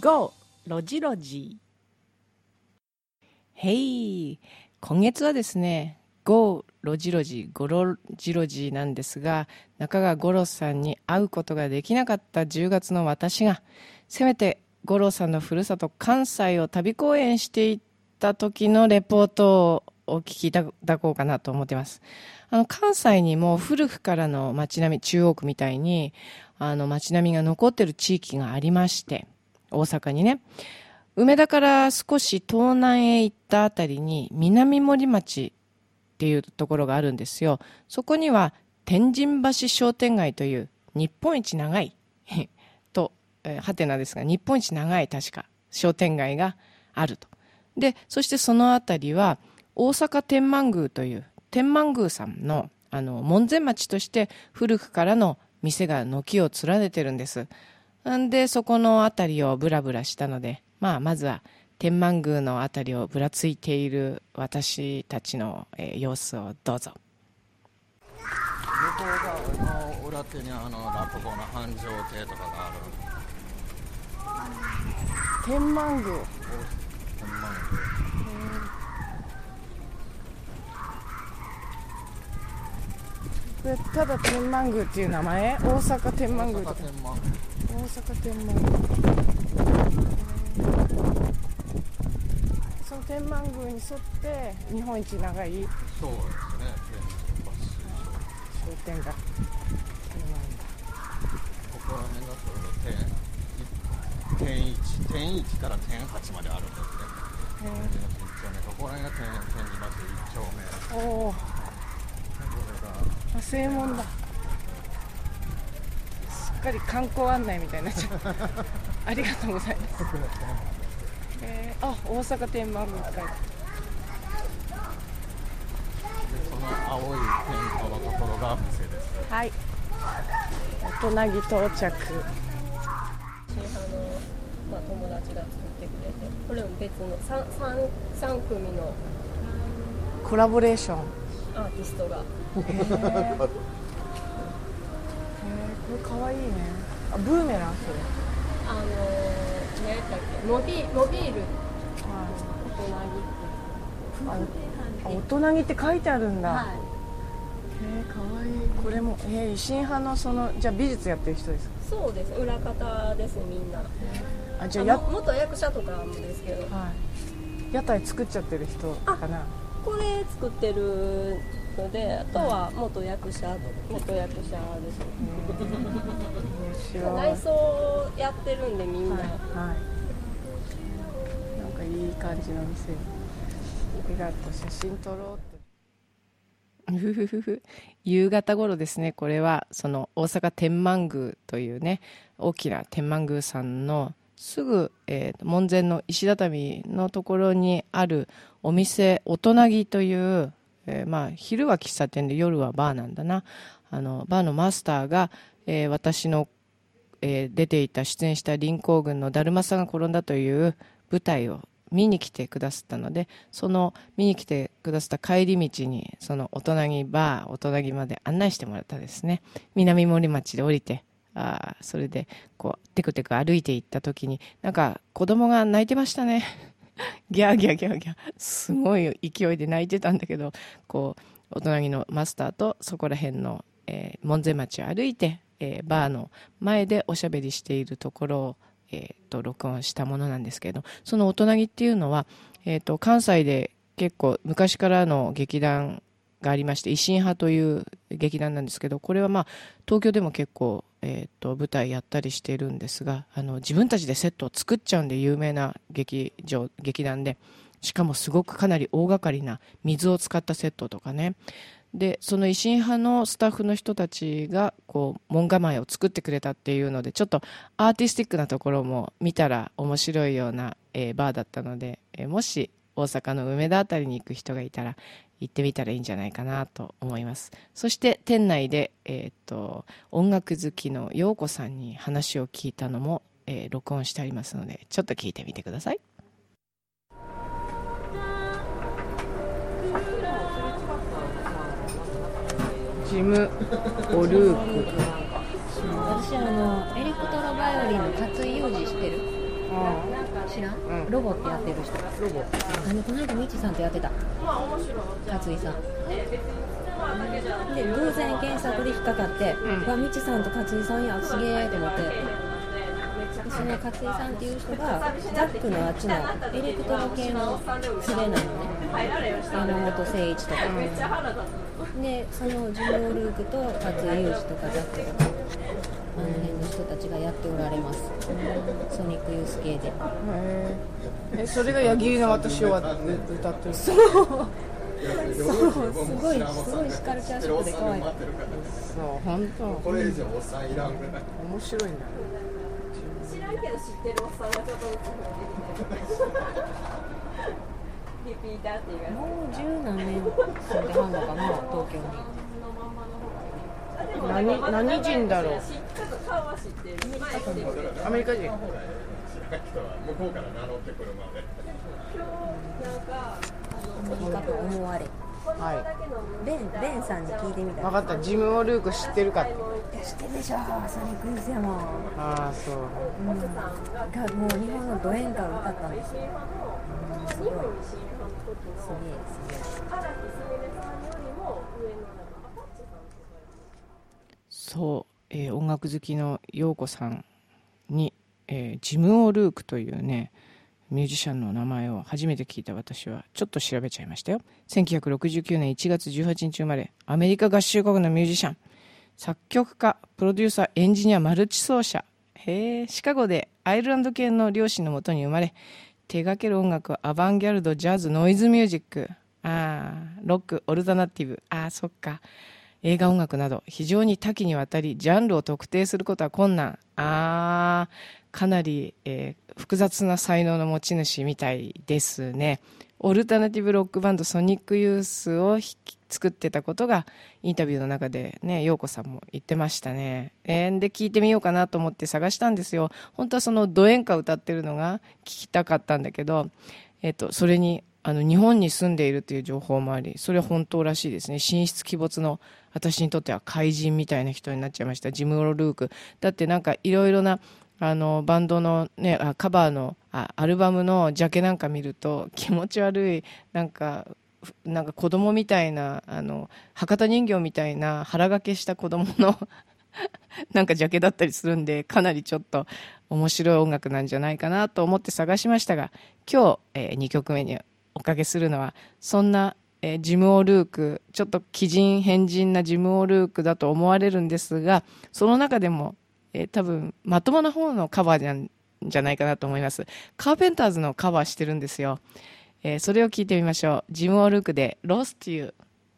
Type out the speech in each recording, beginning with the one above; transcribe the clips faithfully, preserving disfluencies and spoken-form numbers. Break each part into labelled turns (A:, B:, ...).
A: ゴーロジロジ。へい、今月はですね、ゴーロジロジ、ゴロジロジなんですが、中川五郎さんに会うことができなかったじゅうがつの私が、せめて五郎さんのふるさと関西を旅公演していった時のレポートをお聞きいただこうかなと思っています。あの関西にも古くからの街並み、中央区みたいにあの街並みが残っている地域がありまして、大阪にね、梅田から少し東南へ行ったあたりに南森町っていうところがあるんですよ。そこには天神橋商店街という日本一長いと、えー、はてなですが、日本一長い確か商店街があると。で、そしてそのあたりは大阪天満宮という天満宮さんのあの門前町として古くからの店が軒を連ねてるんです。んでそこのあたりをブラブラしたので、まあまずは天満宮のあたりをぶらついている私たちの、えー、様子をどうぞ。
B: 向こう側の裏手にあの落語の繁盛亭とかがある。
A: 天満宮。
B: 天満
A: 宮。ただ天満宮っていう名前？大阪天満宮とか。大阪天満宮。その天満宮に沿って日本一長い。
B: そうですね。
A: 商店街。
B: ここら辺がそれの天天一天一から天八まであるんですね。天神橋一丁目。ここら辺が天天神橋一丁目。おお。
A: 正門だ。すっかり観光案内みたいになっちゃったありがとうございます、えー、あ、大阪天満宮って書いてある。
B: その青いテントのところが店です。
A: はい、大人木到着。
C: 新派の、まあ、友達が作ってくれて、これも別の 3, 3, 3組の
A: コラボレーション
C: アーティストが
A: へー、へー、これかわいいね。あ、ブーメランそれ。
C: あのー、何やったっけ、モビモビール、
A: はい、
C: 大人木、
A: あ、大人木って書いてあるんだ。
C: はい、
A: へー、かわいい。これも、えー、維新派のその、じゃあ美術やってる人ですか？
C: そうです、裏方ですみんな。
A: あ、じゃあや
C: 元役者とかもですけど、
A: はい、屋台作っちゃってる人かな。
C: これ作ってるので、あとは元役者、元役者です。面白い。内装やってるんでみんな。はい、はい、
A: なんかいい感じの店。ありがとう、写真撮ろうって。ふふふふ。夕方頃ですね。これはその大阪天満宮というね、大きな天満宮さんのすぐ、えー、門前の石畳のところにあるお店、大人木という、えー、まあ昼は喫茶店で夜はバーなんだな。あのバーのマスターが、えー、私の、えー、出ていた出演した臨港軍のだるまさんが転んだという舞台を見に来てくださったので、その見に来てくださった帰り道にその大人木バー、大人木まで案内してもらったですね。南森町で降りて、あ、それでこうテクテク歩いていった時に、なんか子供が泣いてましたねギャーギャーギャーギャー、すごい勢いで泣いてたんだけど、こう大人木のマスターとそこら辺の、えー、門前町を歩いて、えー、バーの前でおしゃべりしているところを、えー、と録音したものなんですけれど、その大人木っていうのは、えー、と関西で結構昔からの劇団がありまして、維新派という劇団なんですけど、これはまあ東京でも結構、えー、と舞台やったりしているんですが、あの自分たちでセットを作っちゃうんで有名な劇場劇団で、しかもすごくかなり大掛かりな水を使ったセットとかね。でその維新派のスタッフの人たちがこう門構えを作ってくれたっていうので、ちょっとアーティスティックなところも見たら面白いような、えー、バーだったので、えー、もし大阪の梅田あたりに行く人がいたら行ってみたらいいんじゃないかなと思います。そして店内で、えー、と音楽好きの陽子さんに話を聞いたのも、えー、録音してありますので、ちょっと聞いてみてください。ジム・オルーク。
D: 私あのエレクトロバイオリンの勝井裕二知ってる？ 知らん、
A: うん、
D: ロボってやってる人。
A: ロボ
D: あのこの間みちさんとやってた勝井さんで偶然検索で引っかかって、うん、わみちさんと勝井さんやすげえと思って、その勝井さんっていう人がザックのあっちのエレクトロ系の連れなのね、山本誠一とか、うん、でそのジム・オルークと勝井雄二とかザックとかあの辺の人たちがやっておられます、うん、ソニックユース系で。
A: へえ、それが矢切の私を歌ってる。
D: そうそうすごいすごいスカルチャーショックで可愛い。
A: そう本当。
B: これ以上おっさんいらんぐらい。
A: 面白いんだ。
C: 知らんけど知ってるおっさんがちょっとずつリピーターっていうやつ。
D: もう十何年住んではんのかな東京に。
A: 何何人だろう。アメリカ人。
B: 向こうから名乗ってくるまで。
D: いいかと思われ。
A: はい。
D: ベンベンさんに聞いてみた。
A: 分かった。ジム・オルーク知ってるかって。
D: 知ってるでしょ。ソニックユースやもん。
A: ああそう。
D: うん。がもう日本のド演歌を歌ったんですよ。うん、すごい。すげえすげえ。
A: そう、えー、音楽好きの陽子さんに、えー、ジム・オルークというねミュージシャンの名前を初めて聞いた私はちょっと調べちゃいましたよ。せんきゅうひゃくろくじゅうきゅうねんいちがつじゅうはちにち生まれ、アメリカ合衆国のミュージシャン、作曲家、プロデューサー、エンジニア、マルチ奏者。へー、シカゴでアイルランド系の両親のもとに生まれ、手掛ける音楽はアバンギャルド、ジャズ、ノイズミュージック、あーロック、オルタナティブ、あーそっか、映画音楽など非常に多岐にわたりジャンルを特定することは困難。あーかなり、えー、複雑な才能の持ち主みたいですね。オルタナティブロックバンドソニックユースを作ってたことがインタビューの中でね陽子さんも言ってましたね。えー、で聞いてみようかなと思って探したんですよ。本当はそのド演歌歌ってるのが聞きたかったんだけど、えー、とそれにあの日本に住んでいるという情報もあり、それは本当らしいですね。神出鬼没の私にとっては怪人みたいな人になっちゃいました。ジム・オルークだってなんかいろいろなあのバンドの、ね、あカバーのあアルバムのジャケなんか見ると気持ち悪いなんかなんか子供みたいなあの博多人形みたいな腹掛けした子供のなんかジャケだったりするんで、かなりちょっと面白い音楽なんじゃないかなと思って探しましたが、今日、えー、にきょくめにおかけするのはそんな、えー、ジム・オルーク、ちょっと奇人変人なジム・オルークだと思われるんですが、その中でも、えー、多分まともな方のカバーなんじゃないかなと思います。カーペンターズのカバーしてるんですよ。えー、それを聞いてみましょう。ジム・オルークで Lost You。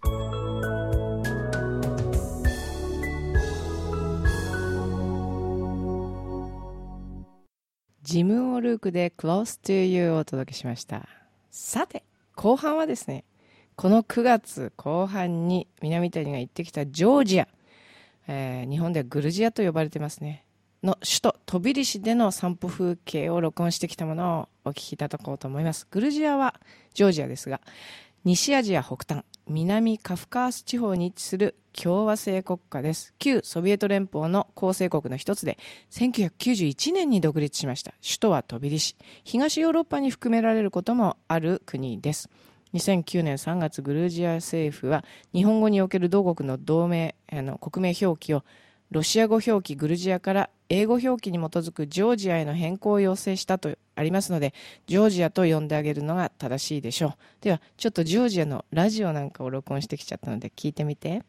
A: ジム・オルークで Close to You をお届けしました。さて後半はですね、このくがつこう半に南谷が行ってきたジョージア、えー、日本ではグルジアと呼ばれてますねの首都トビリシでの散歩風景を録音してきたものをお聞きいただこうと思います。グルジアはジョージアですが、西アジア北端南カフカース地方に位置する共和制国家です。旧ソビエト連邦の構成国の一つでせんきゅうひゃくきゅうじゅういちねんに独立しました。首都はトビリシ、東ヨーロッパに含められることもある国です。にせんきゅうねんさんがつ、グルジア政府は日本語における同国の同名あの国名表記をロシア語表記グルジアから英語表記に基づくジョージアへの変更を要請したとありますので、ジョージアと呼んであげるのが正しいでしょう。ではちょっとジョージアのラジオなんかを録音してきちゃったので聞いてみて。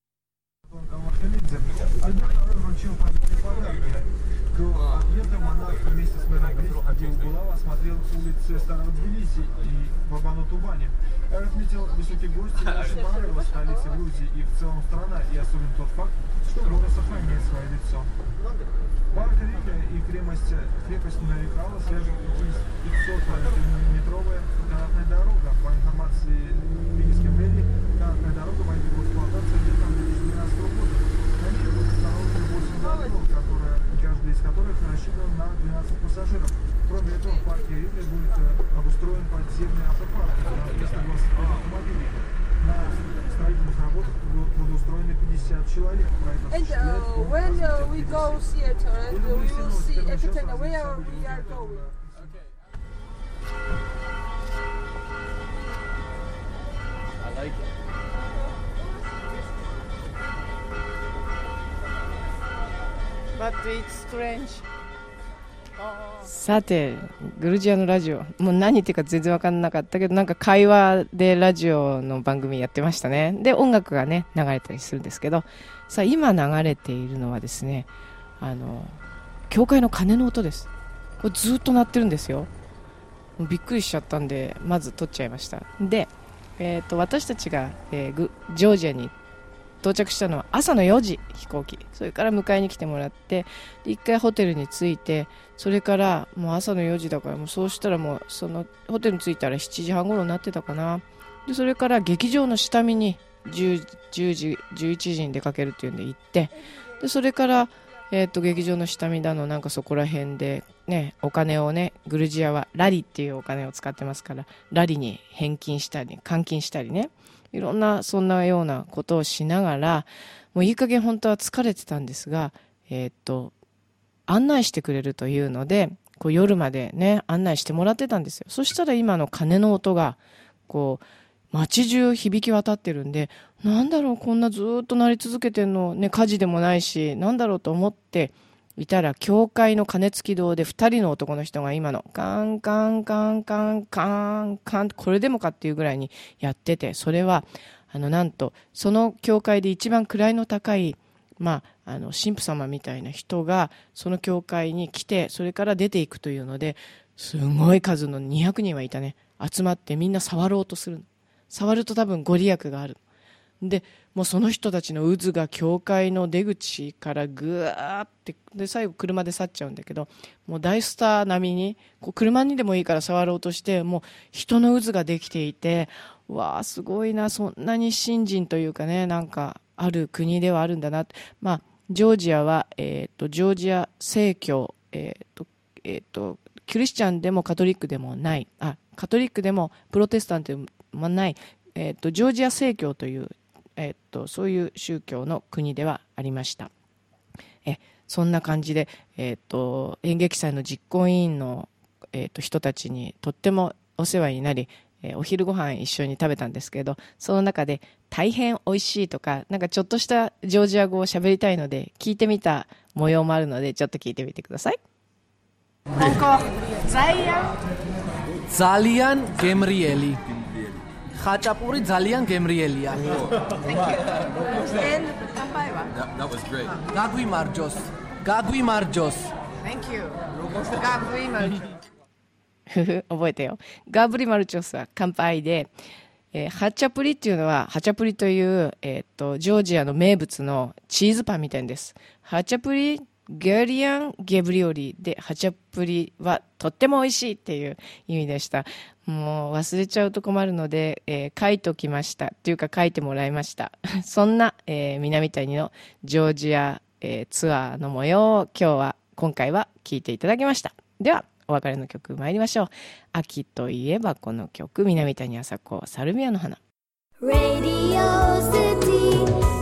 E: Если монах вместе с мэром ходил Булава, смотрел улицы Старого Тбилиси и Бабану-Тубани. Отметил высокие гости нашей Барыева, столицы Грузии и в целом страна, и особенно тот факт, что город сохраняет свое лицо. Барка Рига и крепость, крепость Нарикала свяжет пятисоткилометровая канатная дорога. По информации Тбилисской мэрии, канатная дорога войдет в эксплуатацию где-то в две тысячи двенадцатого года. На ней будет установлено восемь вагонов, которые каждый из которых рассчитан на двенадцать пассажиров. Кроме этого, в парке Рига будет обустроен подземный автопарк на триста двадцать пять автомобилей. На строительных работах будут устроены пятьдесят человек.
F: And uh, when uh, we go theater, and we will see everything where we are going. like it.
A: さてグルジアのラジオ、もう何言ってるか全然分かんなかったけど、なんか会話でラジオの番組やってましたね。で音楽がね流れたりするんですけど、さあ今流れているのはですね、あの教会の鐘の音です。これずっと鳴ってるんですよ。もうびっくりしちゃったんでまず撮っちゃいました。で、えー、と私たちが、えー、グジョージアに到着したのは朝のよじ飛行機。それから迎えに来てもらって、一回ホテルに着いて、それからもう朝のよじだから、もうそうしたらもうそのホテルに着いたらしちじはん頃になってたかな。でそれから劇場の下見にじゅうじじゅういちじに出かけるっていうんで行って、でそれから、えー、と劇場の下見だのなんかそこら辺でね、お金をね、グルジアはラリっていうお金を使ってますから、ラリに返金したり換金したりね、いろんなそんなようなことをしながら、もういい加減本当は疲れてたんですが、えー、っと案内してくれるというので、こう夜までね案内してもらってたんですよ。そしたら今の鐘の音がこう街中響き渡ってるんで、なんだろうこんなずっと鳴り続けてんのね、火事でもないしなんだろうと思っていたら、教会の鐘付き堂でふたりの男の人が今のカンカンカンカンカンカン、これでもかっていうぐらいにやってて、それはあのなんとその教会で一番位の高い、まあ、あの神父様みたいな人がその教会に来て、それから出ていくというので、すごい数のにひゃくにんはいたね、集まってみんな触ろうとする。触ると多分ご利益がある。でもうその人たちの渦が教会の出口からぐーってで最後車で去っちゃうんだけど、もう大スター並みにこう車にでもいいから触ろうとして、もう人の渦ができていて、わあすごいな、そんなに信心というかね、なんかある国ではあるんだな。まあジョージアは、えー、とジョージア正教、えーとえー、とクリスチャンでもカトリックでもない、あカトリックでもプロテスタントでもない、えー、とジョージア正教というえっと、そういう宗教の国ではありました。えそんな感じで、えっと、演劇祭の実行委員の、えっと、人たちにとってもお世話になり、えお昼ご飯一緒に食べたんですけど、その中で大変おいしいとか、なんかちょっとしたジョージア語を喋りたいので聞いてみた模様もあるので、ちょっと聞いてみてください。
F: ザリアン・ゲムリエリხაჭაპური ძალიან გემრიელია.
G: That was great.
F: გაგვიმარჯოს. გაგვიმარჯოს.
A: Thank you. 覚えてよ。ガブリマルチョスは乾杯で、えー、ハチャプリっていうのは、ハチャプリという、えー、っとジョージアの名物のチーズパンみたいです。ハチャプリゲリアン・ゲブリオリで、ハチャプリはとっても美味しいっていう意味でした。もう忘れちゃうと困るので、えー、書いときましたっていうか書いてもらいました。そんな、えー、南谷のジョージア、えー、ツアーの模様を今日は今回は聞いていただきました。ではお別れの曲参りましょう。秋といえばこの曲、南谷麻子サルビアの花。 Radio City